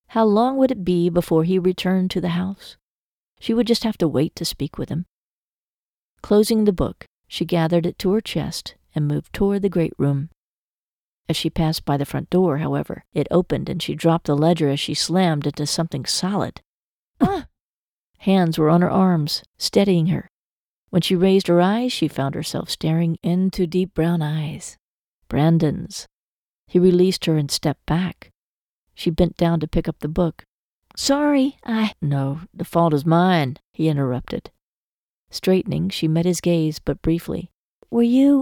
How long would it be before he returned to the house? She would just have to wait to speak with him. Closing the book, she gathered it to her chest and moved toward the great room. As she passed by the front door, however, it opened and she dropped the ledger as she slammed into something solid. Ah! Hands were on her arms, steadying her. When she raised her eyes, she found herself staring into deep brown eyes. Brandon's. He released her and stepped back. She bent down to pick up the book. "Sorry, No, the fault is mine," he interrupted. Straightening, she met his gaze but briefly. Are you...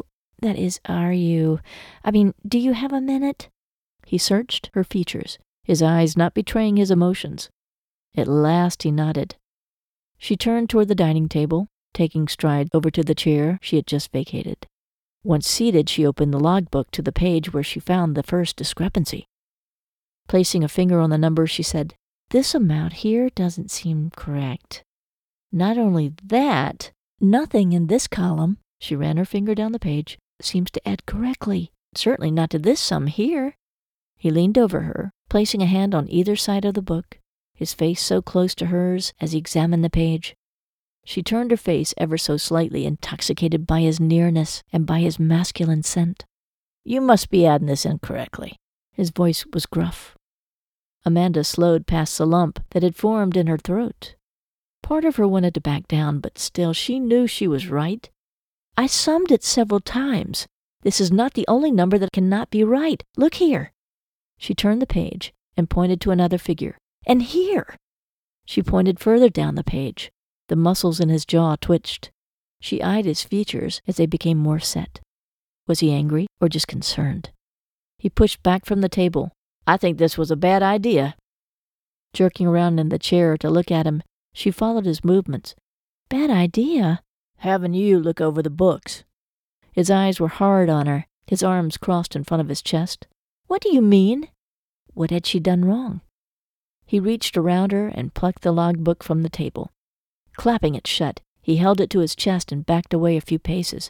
do you have a minute?" He searched her features, his eyes not betraying his emotions. At last he nodded. She turned toward the dining table, taking stride over to the chair she had just vacated. Once seated, she opened the logbook to the page where she found the first discrepancy. Placing a finger on the number, she said, "This amount here doesn't seem correct. Not only that, nothing in this column," she ran her finger down the page, "seems to add correctly. Certainly not to this sum here." He leaned over her, placing a hand on either side of the book, his face so close to hers as he examined the page. She turned her face ever so slightly, intoxicated by his nearness and by his masculine scent. "You must be adding this incorrectly." His voice was gruff. Amanda slowed past the lump that had formed in her throat. Part of her wanted to back down, but still she knew she was right. "I summed it several times. This is not the only number that cannot be right. Look here." She turned the page and pointed to another figure. "And here." She pointed further down the page. The muscles in his jaw twitched. She eyed his features as they became more set. Was he angry or just concerned? He pushed back from the table. "I think this was a bad idea." Jerking around in the chair to look at him, she followed his movements. "Bad idea?" "Having you look over the books." His eyes were hard on her, his arms crossed in front of his chest. "What do you mean?" What had she done wrong? He reached around her and plucked the logbook from the table. Clapping it shut, he held it to his chest and backed away a few paces.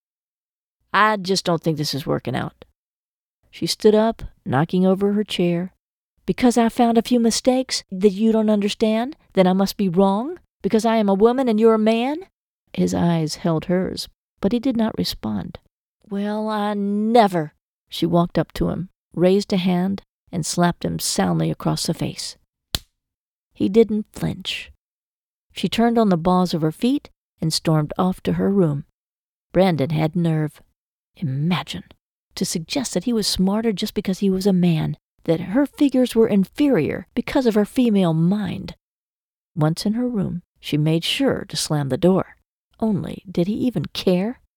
"I just don't think this is working out." She stood up, knocking over her chair. "Because I found a few mistakes that you don't understand, then I must be wrong? Because I am a woman and you're a man?" His eyes held hers, but he did not respond. "Well, I never." She walked up to him, raised a hand, and slapped him soundly across the face. He didn't flinch. She turned on the balls of her feet and stormed off to her room. Brandon had nerve. Imagine! To suggest that he was smarter just because he was a man, that her figures were inferior because of her female mind. Once in her room, she made sure to slam the door. Only, did he even care?